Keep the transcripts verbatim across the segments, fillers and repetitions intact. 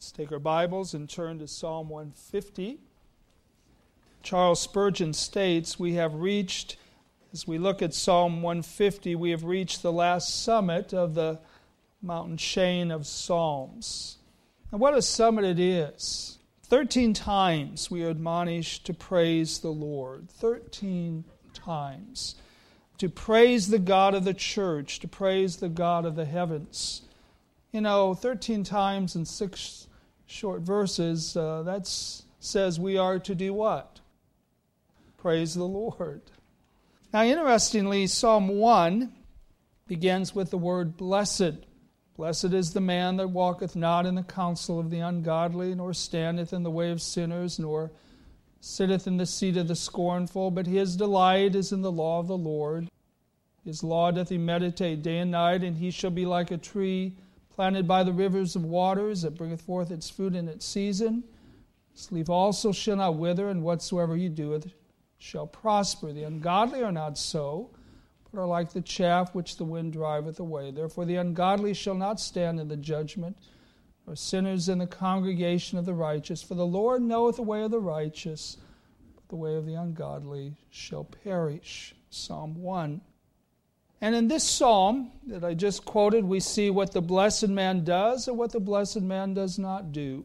Let's take our Bibles and turn to Psalm one fifty. Charles Spurgeon states, we have reached, as we look at Psalm one fifty, we have reached the last summit of the mountain chain of Psalms. And what a summit it is. Thirteen times we are admonished to praise the Lord. Thirteen times. To praise the God of the church, to praise the God of the heavens. You know, thirteen times in six short verses, uh, that says we are to do what? Praise the Lord. Now, interestingly, Psalm one begins with the word blessed. Blessed is the man that walketh not in the counsel of the ungodly, nor standeth in the way of sinners, nor sitteth in the seat of the scornful, but his delight is in the law of the Lord. His law doth he meditate day and night, and he shall be like a tree planted by the rivers of waters, that bringeth forth its fruit in its season. Its leaf also shall not wither, and whatsoever he doeth shall prosper. The ungodly are not so, but are like the chaff which the wind driveth away. Therefore the ungodly shall not stand in the judgment, nor sinners in the congregation of the righteous. For the Lord knoweth the way of the righteous, but the way of the ungodly shall perish. Psalm one. And in this psalm that I just quoted, we see what the blessed man does and what the blessed man does not do.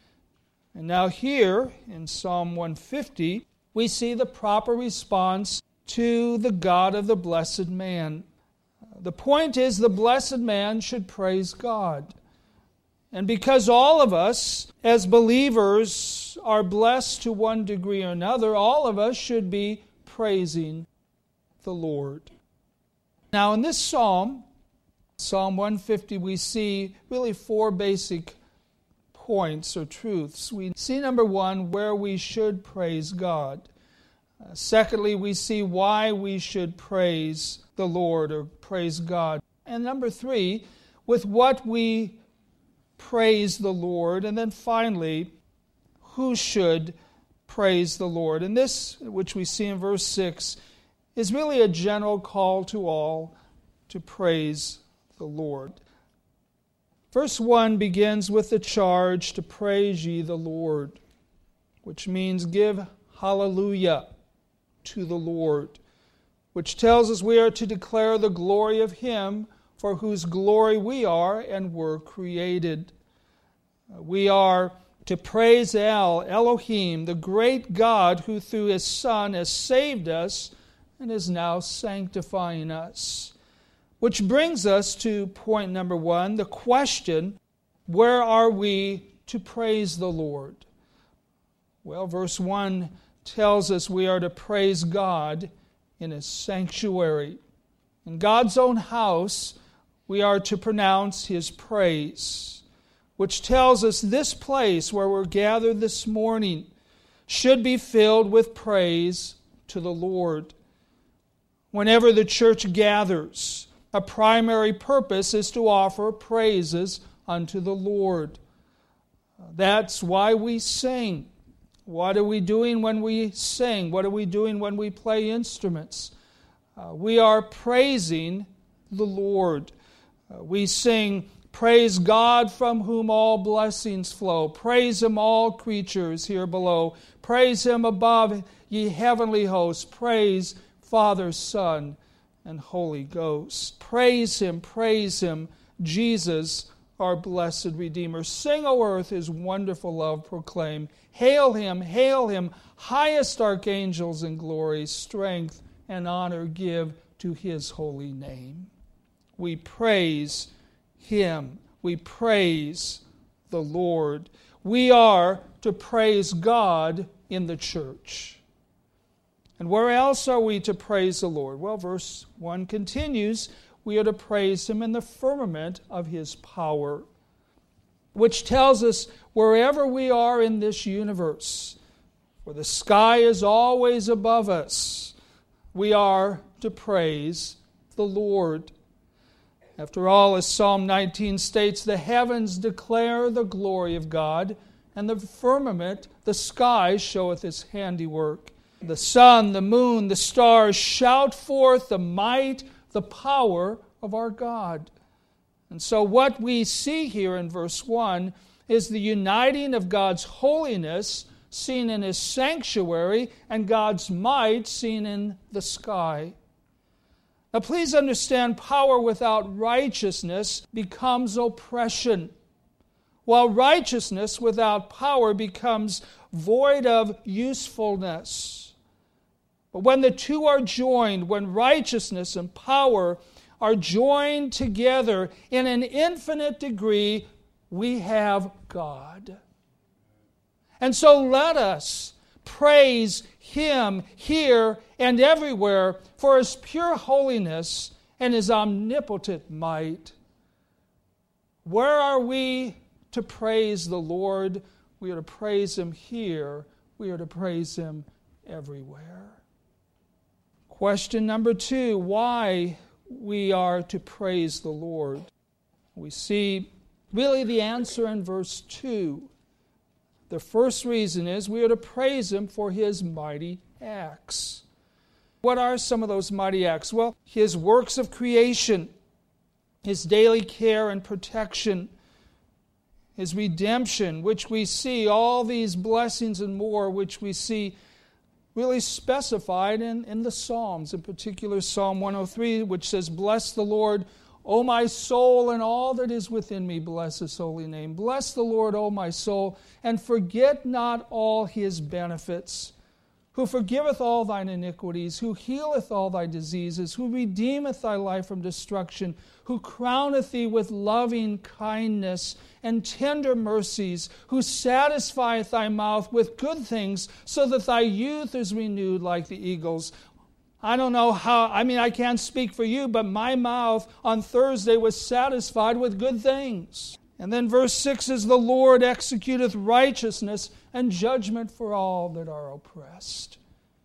And now here in Psalm one fifty, we see the proper response to the God of the blessed man. The point is, the blessed man should praise God. And because all of us, as believers, are blessed to one degree or another, all of us should be praising the Lord. Now, in this psalm, Psalm one fifty, we see really four basic points or truths. We see, number one, where we should praise God. Uh, secondly, we see why we should praise the Lord or praise God. And number three, with what we praise the Lord. And then finally, who should praise the Lord. And this, which we see in verse six, is really a general call to all to praise the Lord. Verse one begins with the charge to praise ye the Lord, which means give hallelujah to the Lord, which tells us we are to declare the glory of Him for whose glory we are and were created. We are to praise El, Elohim, the great God who through His Son has saved us and is now sanctifying us. Which brings us to point number one, the question, where are we to praise the Lord? Well, verse one tells us we are to praise God in His sanctuary. In God's own house, we are to pronounce His praise, which tells us this place where we're gathered this morning should be filled with praise to the Lord. Whenever the church gathers, a primary purpose is to offer praises unto the Lord. That's why we sing. What are we doing when we sing? What are we doing when we play instruments? Uh, we are praising the Lord. Uh, we sing, praise God from whom all blessings flow. Praise Him, all creatures here below. Praise Him above, ye heavenly hosts. Praise Father, Son, and Holy Ghost. Praise Him, praise Him, Jesus, our blessed Redeemer. Sing, O earth, His wonderful love proclaim. Hail Him, hail Him, highest archangels in glory, strength and honor give to His holy name. We praise Him. We praise the Lord. We are to praise God in the church. And where else are we to praise the Lord? Well, verse one continues, we are to praise Him in the firmament of His power, which tells us wherever we are in this universe, where the sky is always above us, we are to praise the Lord. After all, as Psalm nineteen states, the heavens declare the glory of God, and the firmament, the sky, showeth His handiwork. The sun, the moon, the stars shout forth the might, the power of our God. And so what we see here in verse one is the uniting of God's holiness seen in His sanctuary and God's might seen in the sky. Now please understand, power without righteousness becomes oppression, while righteousness without power becomes void of usefulness. But when the two are joined, when righteousness and power are joined together in an infinite degree, we have God. And so let us praise Him here and everywhere for His pure holiness and His omnipotent might. Where are we to praise the Lord? We are to praise Him here. We are to praise Him everywhere. Question number two, why we are to praise the Lord? We see really the answer in verse two. The first reason is we are to praise Him for His mighty acts. What are some of those mighty acts? Well, His works of creation, His daily care and protection, His redemption, which we see, all these blessings and more, which we see really specified in, in the Psalms, in particular Psalm one oh three, which says, "Bless the Lord, O my soul, and all that is within me, bless His holy name. Bless the Lord, O my soul, and forget not all His benefits, who forgiveth all thine iniquities, who healeth all thy diseases, who redeemeth thy life from destruction, who crowneth thee with loving kindness and tender mercies, who satisfieth thy mouth with good things, so that thy youth is renewed like the eagles." I don't know how, I mean, I can't speak for you, but my mouth on Thursday was satisfied with good things. And then verse six is, "The Lord executeth righteousness and judgment for all that are oppressed."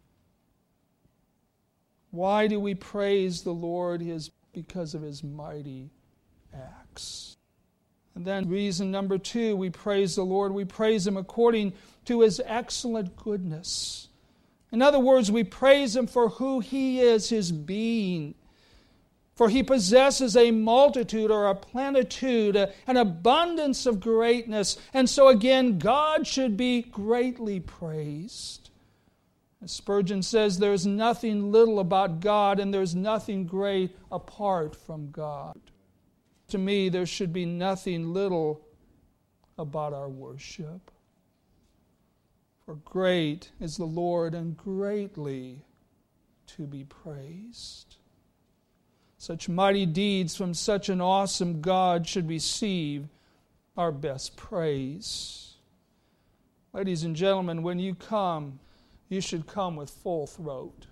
Why do we praise the Lord? Is because of His mighty acts. And then reason number two, we praise the Lord. We praise Him according to His excellent goodness. In other words, we praise Him for who He is, His being. For He possesses a multitude or a plenitude, an abundance of greatness. And so again, God should be greatly praised. As Spurgeon says, there's nothing little about God and there's nothing great apart from God. To me, there should be nothing little about our worship. For great is the Lord and greatly to be praised. Such mighty deeds from such an awesome God should receive our best praise. Ladies and gentlemen, when you come, you should come with full throat.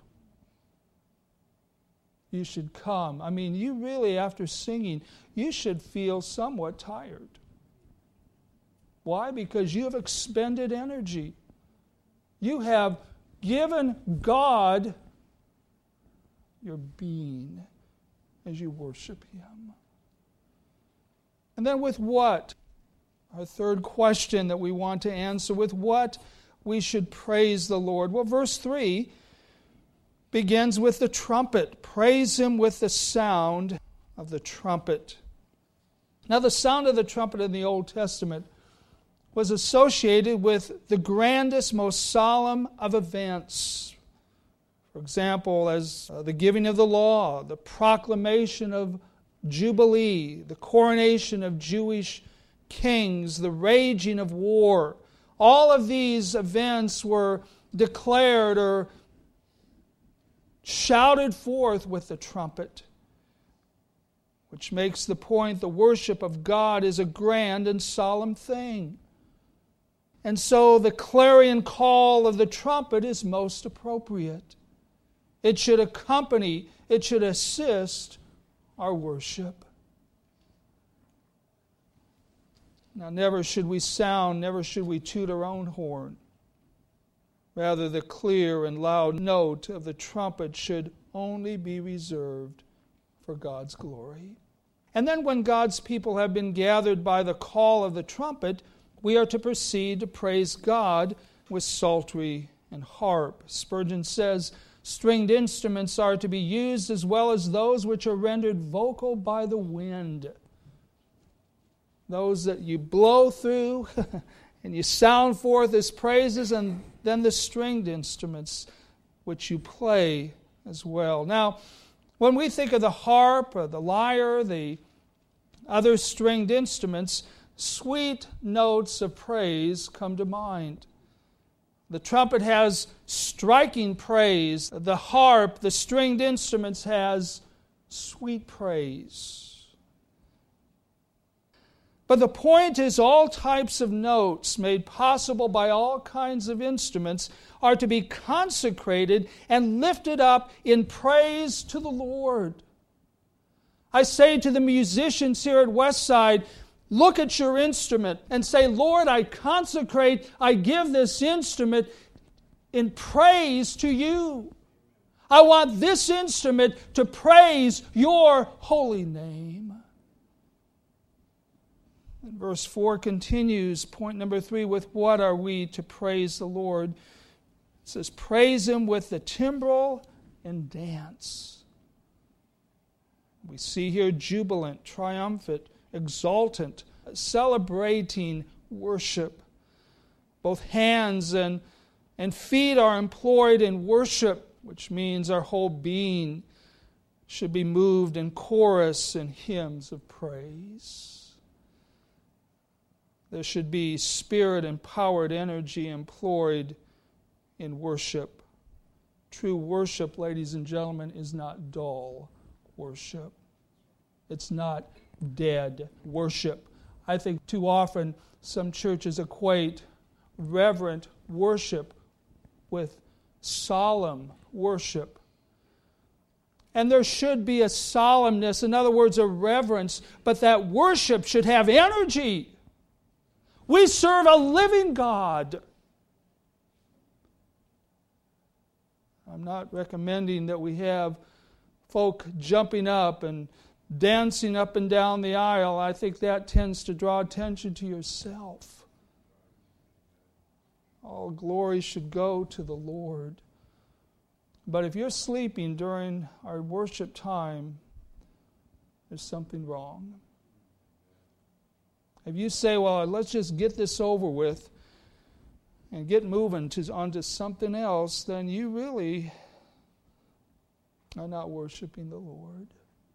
You should come. I mean, you really, after singing, you should feel somewhat tired. Why? Because you have expended energy. You have given God your being as you worship Him. And then with what? Our third question that we want to answer, with what we should praise the Lord. Well, verse three begins with the trumpet. Praise Him with the sound of the trumpet. Now, the sound of the trumpet in the Old Testament was associated with the grandest, most solemn of events. For example, as uh, the giving of the law, the proclamation of Jubilee, the coronation of Jewish kings, the raging of war. All of these events were declared or shouted forth with the trumpet, which makes the point the worship of God is a grand and solemn thing. And so the clarion call of the trumpet is most appropriate. It should accompany, it should assist our worship. Now, never should we sound, never should we toot our own horn. Rather, the clear and loud note of the trumpet should only be reserved for God's glory. And then when God's people have been gathered by the call of the trumpet, we are to proceed to praise God with psaltery and harp. Spurgeon says, stringed instruments are to be used as well as those which are rendered vocal by the wind. those that you blow through and you sound forth as praises, and then the stringed instruments which you play as well. Now, when we think of the harp or the lyre, the other stringed instruments, sweet notes of praise come to mind. The trumpet has striking praise. The harp, the stringed instruments, has sweet praise. But the point is, all types of notes made possible by all kinds of instruments are to be consecrated and lifted up in praise to the Lord. I say to the musicians here at Westside, look at your instrument and say, Lord, I consecrate, I give this instrument in praise to you. I want this instrument to praise your holy name. And verse four continues, point number three, with what are we to praise the Lord? It says, praise Him with the timbrel and dance. We see here jubilant, triumphant, exultant, celebrating worship. Both hands and, and feet are employed in worship, which means our whole being should be moved in chorus and hymns of praise. There should be spirit-empowered energy employed in worship. True worship, ladies and gentlemen, is not dull worship. It's not dead worship. I think too often some churches equate reverent worship with solemn worship. And there should be a solemnness, in other words, a reverence, but that worship should have energy. We serve a living God. I'm not recommending that we have folk jumping up and dancing up and down the aisle. I think that tends to draw attention to yourself. All glory should go to the Lord. But if you're sleeping during our worship time, there's something wrong. If you say, well, let's just get this over with and get moving to, onto something else, then you really are not worshiping the Lord.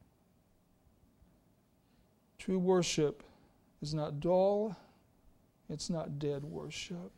True worship is not dull. It's not dead worship.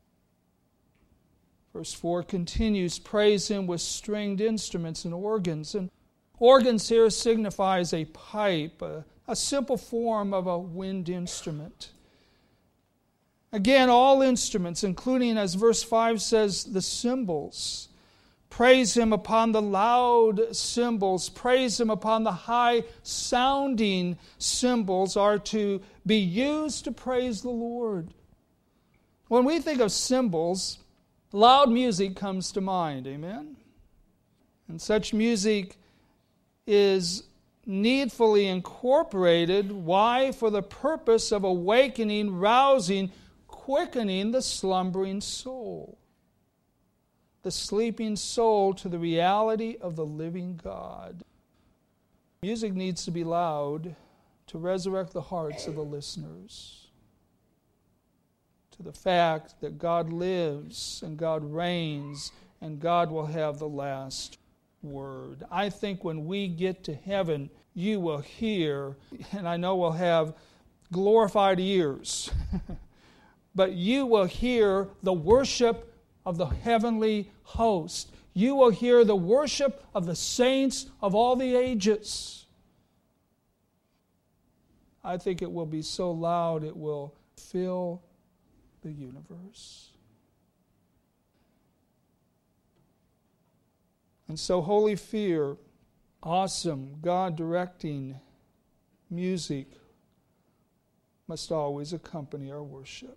Verse four continues, praise Him with stringed instruments and organs. And organs here signifies a pipe, a, a simple form of a wind instrument. Again, all instruments, including, as verse five says, the cymbals. Praise Him upon the loud cymbals. Praise Him upon the high-sounding cymbals are to be used to praise the Lord. When we think of cymbals, loud music comes to mind, amen? And such music is needfully incorporated. Why? For the purpose of awakening, rousing, quickening the slumbering soul. The sleeping soul to the reality of the living God. Music needs to be loud to resurrect the hearts of the listeners to the fact that God lives and God reigns and God will have the last word. I think when we get to heaven, you will hear, and I know we'll have glorified ears, but you will hear the worship of the heavenly host. You will hear the worship of the saints of all the ages. I think it will be so loud it will fill the universe. And so holy fear, awesome, God-directing music must always accompany our worship.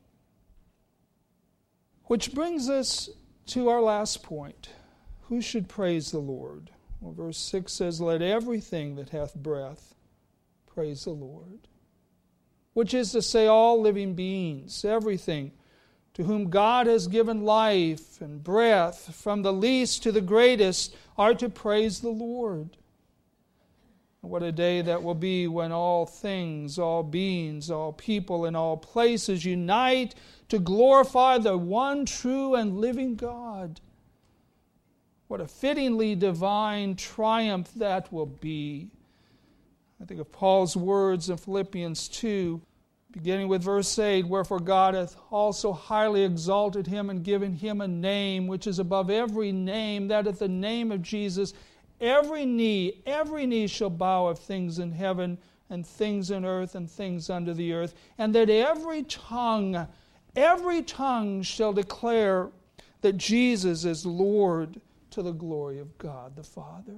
Which brings us to our last point. Who should praise the Lord? Well, verse six says, let everything that hath breath praise the Lord. Which is to say, all living beings, everything to whom God has given life and breath, from the least to the greatest, are to praise the Lord. And what a day that will be when all things, all beings, all people in all places unite to glorify the one true and living God. What a fittingly divine triumph that will be. I think of Paul's words in Philippians two, beginning with verse eight, wherefore God hath also highly exalted him and given him a name which is above every name, that at the name of Jesus every knee, every knee shall bow of things in heaven and things in earth and things under the earth, and that every tongue, every tongue shall declare that Jesus is Lord, to the glory of God the Father.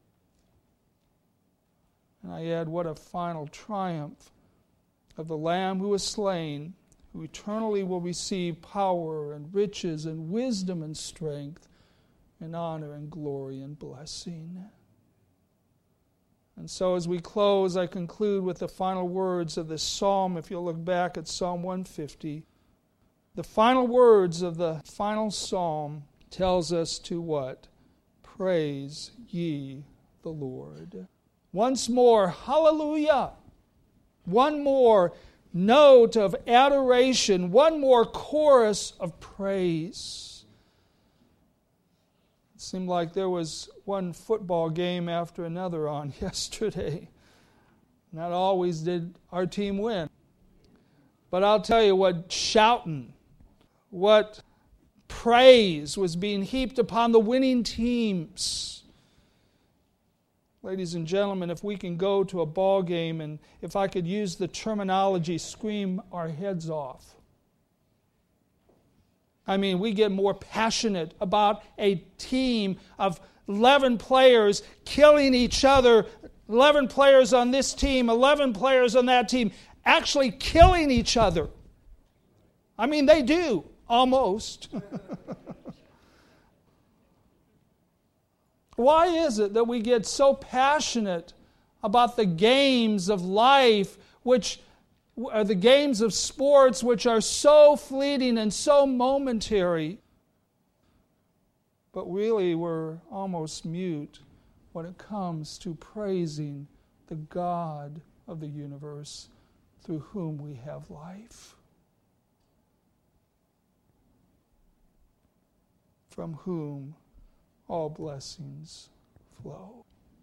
And I add, what a final triumph of the Lamb who was slain, who eternally will receive power and riches and wisdom and strength and honor and glory and blessing. And so as we close, I conclude with the final words of this psalm. If you'll look back at Psalm one fifty, the final words of the final psalm tells us to what? Praise ye the Lord. Once more, hallelujah. One more note of adoration. One more chorus of praise. It seemed like there was one football game after another on yesterday. Not always did our team win. But I'll tell you what shouting, what praise was being heaped upon the winning teams. Ladies and gentlemen, if we can go to a ball game and if I could use the terminology, scream our heads off. I mean, we get more passionate about a team of eleven players killing each other, eleven players on this team, eleven players on that team, actually killing each other. I mean, they do. Almost. Why is it that we get so passionate about the games of life, which are the games of sports, which are so fleeting and so momentary? But really, we're almost mute when it comes to praising the God of the universe through whom we have life, from whom all blessings flow.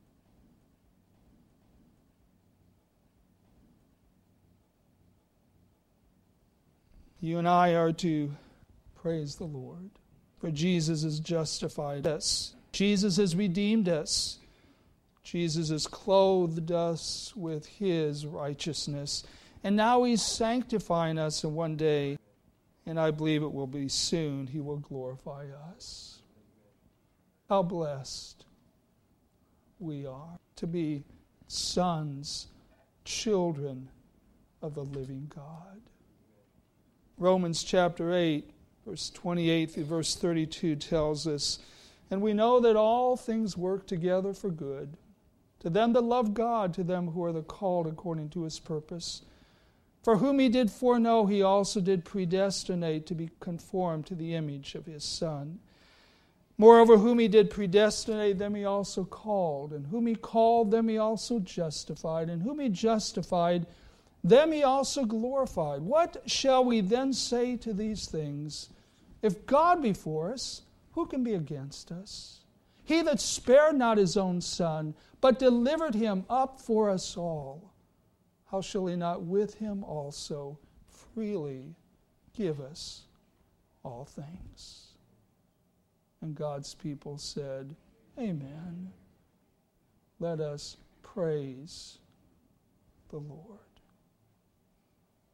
You and I are to praise the Lord, for Jesus has justified us. Jesus has redeemed us. Jesus has clothed us with His righteousness. And now He's sanctifying us, and one day, and I believe it will be soon, He will glorify us. How blessed we are to be sons, children of the living God. Romans chapter eight, verse twenty-eight through verse thirty-two tells us, and we know that all things work together for good, to them that love God, to them who are the called according to His purpose. For whom He did foreknow, He also did predestinate to be conformed to the image of His Son. Moreover, whom He did predestinate, them He also called. And whom He called, them He also justified. And whom He justified, them He also glorified. What shall we then say to these things? If God be for us, who can be against us? He that spared not His own Son, but delivered Him up for us all, how shall He not with Him also freely give us all things? And God's people said, Amen. Let us praise the Lord.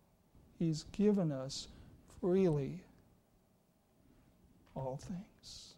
He's given us freely all things.